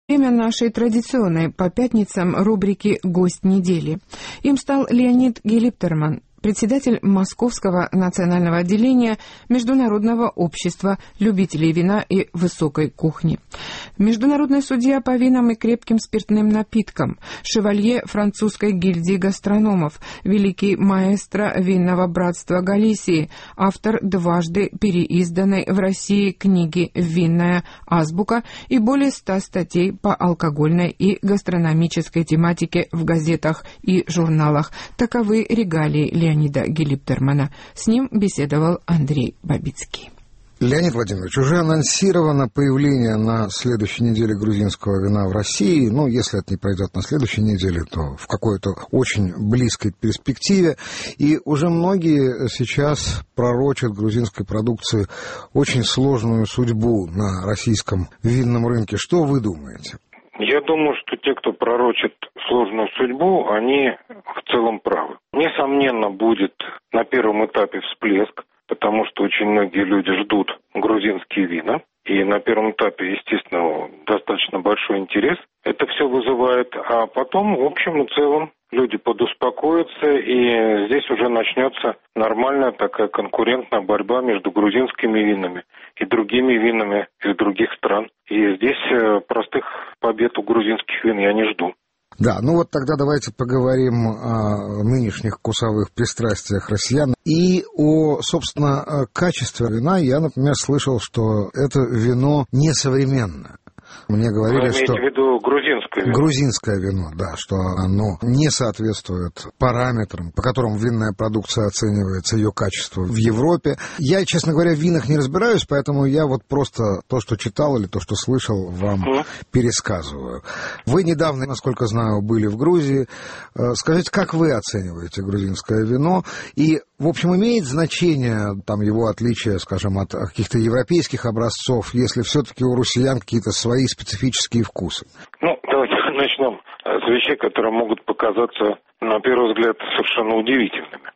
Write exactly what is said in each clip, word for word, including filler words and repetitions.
Время нашей традиционной по пятницам рубрики «Гость недели». Им стал Леонид Гелиптерман, председатель Московского национального отделения Международного общества любителей вина и высокой кухни. Международный судья по винам и крепким спиртным напиткам, шевалье французской гильдии гастрономов, великий маэстро винного братства Галисии, автор дважды переизданной в России книги «Винная азбука» и более ста статей по алкогольной и гастрономической тематике в газетах и журналах. Таковы регалии Леонида Леонида Гелиптермана. С ним беседовал Андрей Бабицкий. Леонид Владимирович, уже анонсировано появление на следующей неделе грузинского вина в России. Ну, если это не пройдет на следующей неделе, то в какой-то очень близкой перспективе. И уже многие сейчас пророчат грузинской продукции очень сложную судьбу на российском винном рынке. Что вы думаете? Я думаю, что те, кто пророчит сложную судьбу, они в целом правы. Несомненно, будет на первом этапе всплеск, потому что очень многие люди ждут грузинские вина. И на первом этапе, естественно, достаточно большой интерес это все вызывает. А потом, в общем и целом, люди подуспокоятся, и здесь уже начнется нормальная такая конкурентная борьба между грузинскими винами и другими винами из других стран. И здесь простых побед у грузинских вин я не жду. Да, ну вот тогда давайте поговорим о нынешних вкусовых пристрастиях россиян и о, собственно, качестве вина. Я, например, слышал, что это вино несовременное. Мне говорили, Вы имеете что... в виду грузинское вино? Грузинское вино, да, что оно не соответствует параметрам, по которым винная продукция оценивается, ее качество в Европе. Я, честно говоря, в винах не разбираюсь, поэтому я вот просто то, что читал или то, что слышал, вам mm. пересказываю. Вы недавно, насколько знаю, были в Грузии. Скажите, как вы оцениваете грузинское вино? И, в общем, имеет значение там его отличие, скажем, от каких-то европейских образцов, если все-таки у россиян какие-то свои специфические вкусы? Ну, давайте начнем с вещей, которые могут показаться, на первый взгляд, совершенно удивительными.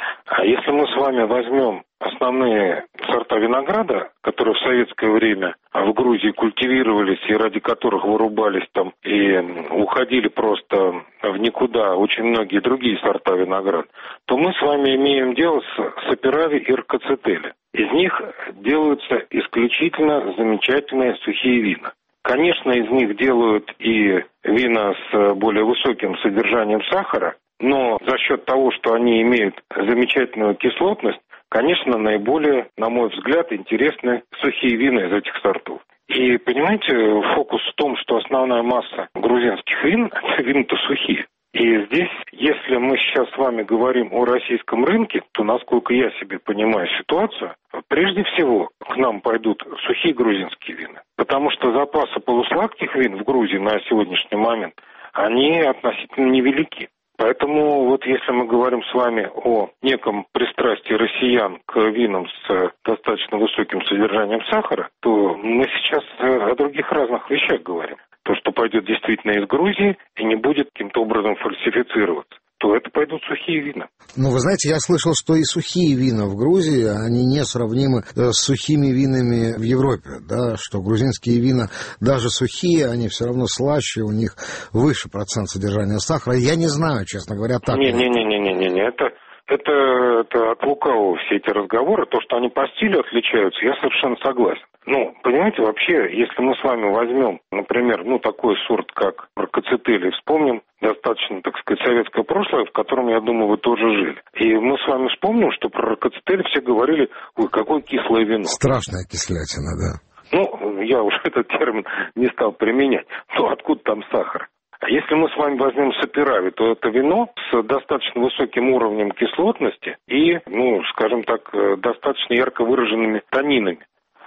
Если мы с вами возьмем основные сорта винограда, которые в советское время в Грузии культивировались и ради которых вырубались там и уходили просто в никуда очень многие другие сорта винограда, то мы с вами имеем дело с Саперави и Ркацетели. Из них делаются исключительно замечательные сухие вина. Конечно, из них делают и вина с более высоким содержанием сахара, но за счет того, что они имеют замечательную кислотность, конечно, наиболее, на мой взгляд, интересны сухие вина из этих сортов. И, понимаете, фокус в том, что основная масса грузинских вин – это вина-то сухие. И здесь, если мы сейчас с вами говорим о российском рынке, то, насколько я себе понимаю ситуацию, прежде всего к нам пойдут сухие грузинские вина. Потому что запасы полусладких вин в Грузии на сегодняшний момент, они относительно невелики. Поэтому вот если мы говорим с вами о неком пристрастии россиян к винам с достаточно высоким содержанием сахара, то мы сейчас о других разных вещах говорим. То, что пойдет действительно из Грузии и не будет каким-то образом фальсифицироваться, то это пойдут сухие вина. Ну, вы знаете, я слышал, что и сухие вина в Грузии, они несравнимы с сухими винами в Европе, да, что грузинские вина, даже сухие, они все равно слаще, у них выше процент содержания сахара. Я не знаю, честно говоря, так. Не-не-не-не-не-не, это... Это, это от лукавого все эти разговоры. То, что они по стилю отличаются, я совершенно согласен. Ну, понимаете, вообще, если мы с вами возьмем, например, ну, такой сорт, как Ркацетели, вспомним достаточно, так сказать, советское прошлое, в котором, я думаю, вы тоже жили. И мы с вами вспомним, что про Ркацетели все говорили, ой, какое кислое вино. Страшная кислятина, да. Ну, я уже этот термин не стал применять. Ну, откуда там сахар? А если мы с вами возьмем Саперави, то это вино с достаточно высоким уровнем кислотности и, ну, скажем так, достаточно ярко выраженными танинами.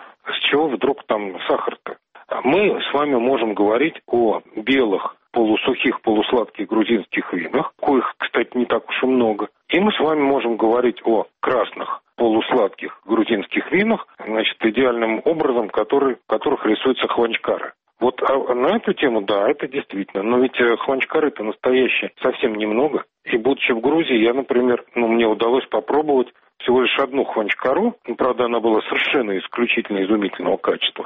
С чего вдруг там сахар-то? Мы с вами можем говорить о белых, полусухих, полусладких грузинских винах, коих, кстати, не так уж и много. И мы с вами можем говорить о красных, полусладких грузинских винах, значит, идеальным образом, который, в которых рисуется хванчкара. Вот а на эту тему, да, это действительно. Но ведь хванчкары-то настоящие совсем немного. И будучи в Грузии, я, например, ну, мне удалось попробовать всего лишь одну хванчкару. Ну, правда, она была совершенно исключительно изумительного качества.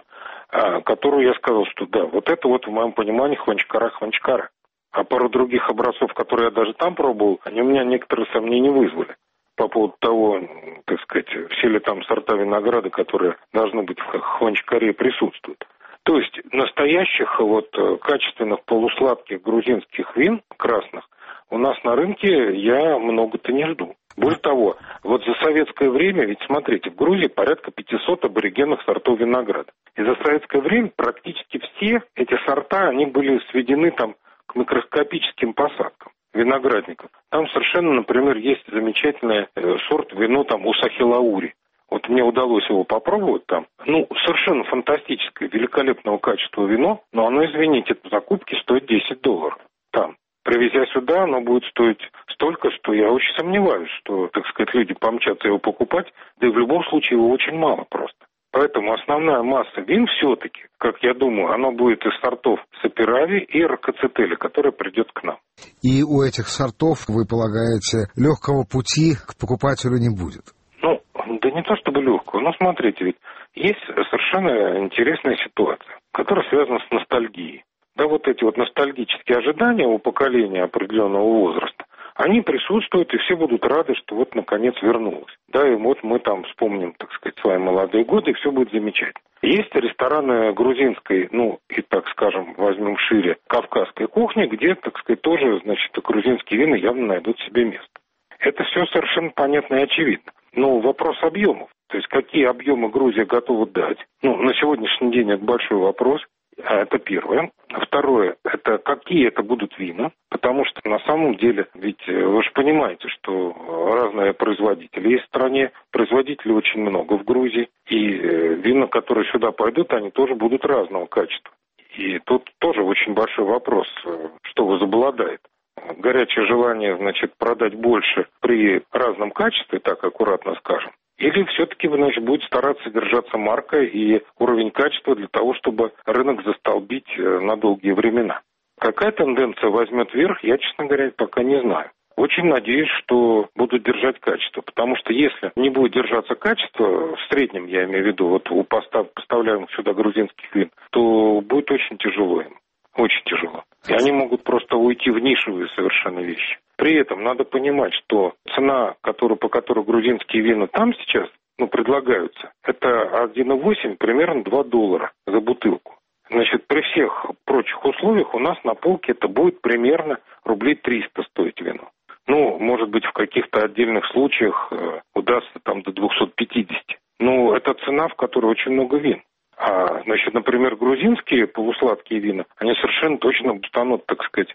которую я сказал, что да, вот это вот в моем понимании хванчкара-хванчкара. А пару других образцов, которые я даже там пробовал, они у меня некоторые сомнения вызвали по поводу того, так сказать, все ли там сорта винограда, которые должны быть в хванчкаре, присутствуют. То есть настоящих вот качественных полусладких грузинских вин красных у нас на рынке я много-то не жду. Более того, вот за советское время, ведь смотрите, в Грузии порядка пятьсот аборигенных сортов винограда. И за советское время практически все эти сорта, они были сведены там к микроскопическим посадкам виноградников. Там совершенно, например, есть замечательный э, сорт вино там Усахи-Лаури. Вот мне удалось его попробовать там. Ну, совершенно фантастическое, великолепного качества вино, но оно, извините, по закупке стоит десять долларов там. Привезя сюда, оно будет стоить столько, что я очень сомневаюсь, что, так сказать, люди помчатся его покупать, да и в любом случае его очень мало просто. Поэтому основная масса вин все-таки, как я думаю, она будет из сортов Саперави и Рокацетели, которая придет к нам. И у этих сортов, вы полагаете, легкого пути к покупателю не будет? Ну, да не то чтобы легкого, но смотрите, ведь есть совершенно интересная ситуация, которая связана с ностальгией. Да, вот эти вот ностальгические ожидания у поколения определенного возраста, они присутствуют, и все будут рады, что вот наконец вернулось. Да, и вот мы там вспомним, так сказать, свои молодые годы, и все будет замечательно. Есть рестораны грузинской, ну, и так скажем, возьмем шире, кавказской кухни, где, так сказать, тоже, значит, грузинские вина явно найдут себе место. Это все совершенно понятно и очевидно. Но вопрос объемов, то есть какие объемы Грузия готова дать, ну, на сегодняшний день это большой вопрос. Это первое. Второе, это какие это будут вина, потому что на самом деле, ведь вы же понимаете, что разные производители есть в стране, производителей очень много в Грузии, и вина, которые сюда пойдут, они тоже будут разного качества. И тут тоже очень большой вопрос, что возобладает. Горячее желание, значит, продать больше при разном качестве, так аккуратно скажем, или все-таки, значит, будет стараться держаться марка и уровень качества для того, чтобы рынок застолбить на долгие времена. Какая тенденция возьмет верх, я, честно говоря, пока не знаю. Очень надеюсь, что будут держать качество, потому что если не будет держаться качество, в среднем, я имею в виду, вот у постав, поставляемых сюда грузинских вин, то будет очень тяжело им. Очень тяжело. И они могут просто уйти в нишевые совершенно вещи. При этом надо понимать, что цена, которую, по которой грузинские вина там сейчас ну, предлагаются, это один и восемь, примерно два доллара за бутылку. Значит, при всех прочих условиях у нас на полке это будет примерно рублей триста стоить вино. Ну, может быть, в каких-то отдельных случаях э, удастся там до двести пятьдесят. Но это цена, в которой очень много вин. А, значит, например, грузинские полусладкие вина, они совершенно точно станут, так сказать,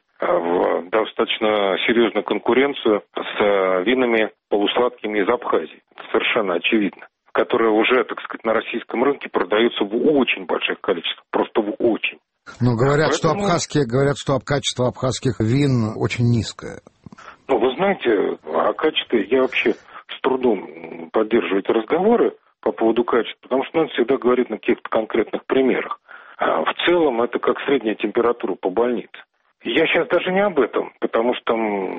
в достаточно серьезную конкуренцию с винами полусладкими из Абхазии. Это совершенно очевидно. Которые уже, так сказать, на российском рынке продаются в очень больших количествах, просто в очень. Но говорят, Поэтому... что абхазские, говорят, что качество абхазских вин очень низкое. Ну, вы знаете, о качестве я вообще с трудом поддерживаю эти разговоры по поводу качества, потому что надо всегда говорить на каких-то конкретных примерах. А в целом это как средняя температура по больнице. Я сейчас даже не об этом, потому что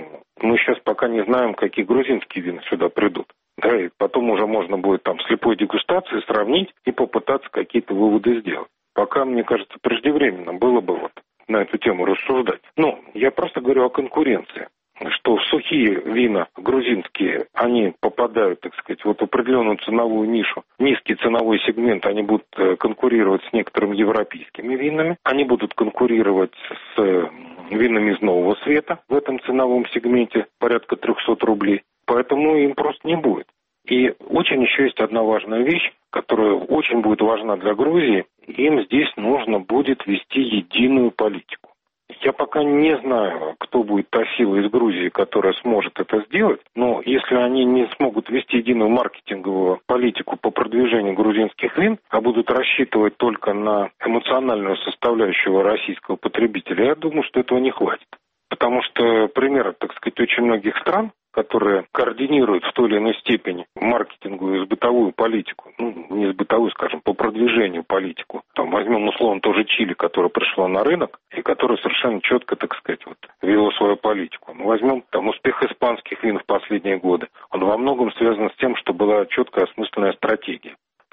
мы сейчас пока не знаем, какие грузинские вина сюда придут. Да, и потом уже можно будет там слепой дегустацией сравнить и попытаться какие-то выводы сделать. Пока, мне кажется, преждевременно было бы вот на эту тему рассуждать. Но я просто говорю о конкуренции. Что сухие вина грузинские, они попадают, так сказать, вот в определенную ценовую нишу. Низкий ценовой сегмент, они будут конкурировать с некоторыми европейскими винами. Они будут конкурировать с винами из Нового Света в этом ценовом сегменте, порядка триста рублей. Поэтому им просто не будет. И очень еще есть одна важная вещь, которая очень будет важна для Грузии. Им здесь нужно будет вести единую политику. Я пока не знаю, кто будет та сила из Грузии, которая сможет это сделать, но если они не смогут вести единую маркетинговую политику по продвижению грузинских вин, а будут рассчитывать только на эмоциональную составляющую российского потребителя, я думаю, что этого не хватит. Потому что пример, так сказать, очень многих стран, которые координируют в той или иной степени маркетинговую и бытовую политику, ну, не с бытовой, скажем, по продвижению политику. Там возьмем, условно, тоже Чили, которая пришла на рынок и которая совершенно четко, так сказать, вот, вела свою политику. Мы возьмем там успех испанских вин в последние годы. Он во многом связан с тем, что была четкая осмысленная стратегия.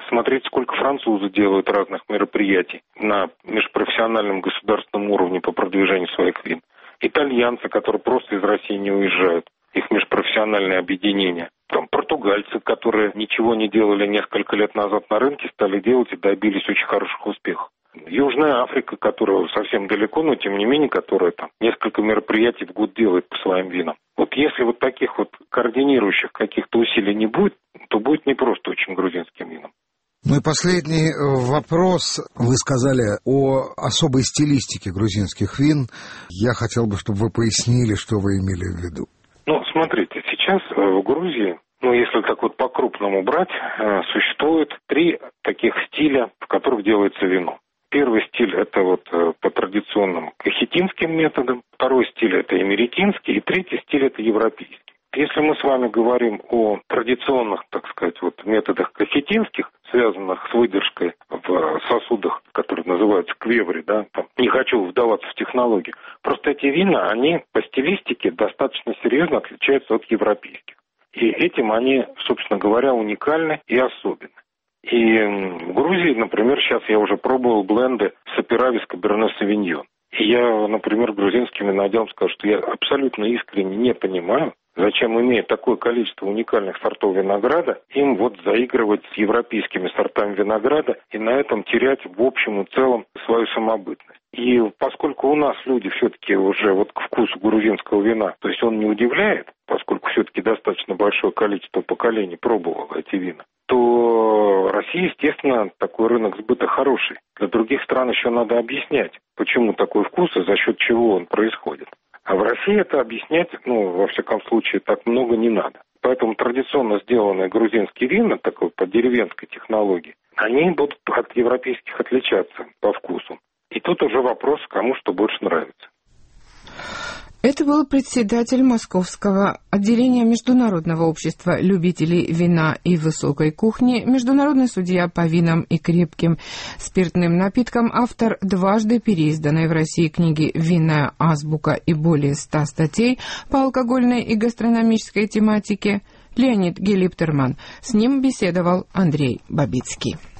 посмотреть, сколько французы делают разных мероприятий на межпрофессиональном государственном уровне по продвижению своих вин. Итальянцы, которые просто из России не уезжают, их межпрофессиональные объединения. Там португальцы, которые ничего не делали несколько лет назад на рынке, стали делать и добились очень хороших успехов. Южная Африка, которая совсем далеко, но тем не менее, которая там несколько мероприятий в год делает по своим винам. Вот если вот таких вот координирующих каких-то усилий не будет, то будет непросто очень грузинским винам. Ну и последний вопрос. Вы сказали о особой стилистике грузинских вин. Я хотел бы, чтобы вы пояснили, что вы имели в виду. Ну, смотрите, сейчас в Грузии, ну, если так вот по-крупному брать, существует три таких стиля, в которых делается вино. Первый стиль – это вот по традиционным кахетинским методам, второй стиль – это эмеретинский, и третий стиль – это европейский. Если мы с вами говорим о традиционных, так сказать, вот методах кахетинских, связанных с выдержкой в сосудах, которые называются квеври, да, там, не хочу вдаваться в технологии, просто эти вина, они по стилистике достаточно серьезно отличаются от европейских. И этим они, собственно говоря, уникальны и особенны. И в Грузии, например, сейчас я уже пробовал бленды Саперавис Каберне Савиньон. И я, например, грузинским виноделам скажу, что я абсолютно искренне не понимаю, зачем, имея такое количество уникальных сортов винограда, им вот заигрывать с европейскими сортами винограда и на этом терять в общем и целом свою самобытность. И поскольку у нас люди все-таки уже вот к вкусу грузинского вина, то есть он не удивляет, поскольку все-таки достаточно большое количество поколений пробовало эти вина, то Россия, естественно, такой рынок сбыта хороший. Для других стран еще надо объяснять, почему такой вкус и за счет чего он происходит. А в России это объяснять, ну, во всяком случае, так много не надо. Поэтому традиционно сделанные грузинские вина, такой по деревенской технологии, они будут от европейских отличаться по вкусу. И тут уже вопрос, кому что больше нравится. Это был председатель Московского отделения Международного общества любителей вина и высокой кухни, международный судья по винам и крепким спиртным напиткам, автор дважды переизданной в России книги «Винная азбука» и более ста статей по алкогольной и гастрономической тематике Леонид Гелиптерман. С ним беседовал Андрей Бабицкий.